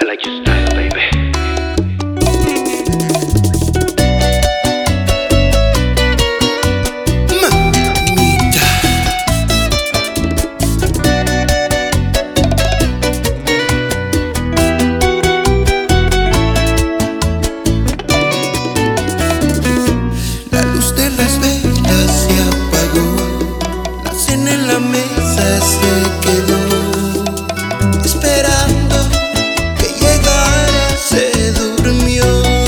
like your style, baby. Mamita. La luz de las velas se apagó, la cena en la mesa se quedó esperando que llegara, se durmió.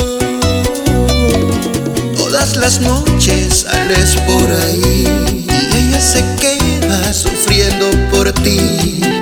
Todas las noches sales por ahí y ella se queda sufriendo por ti.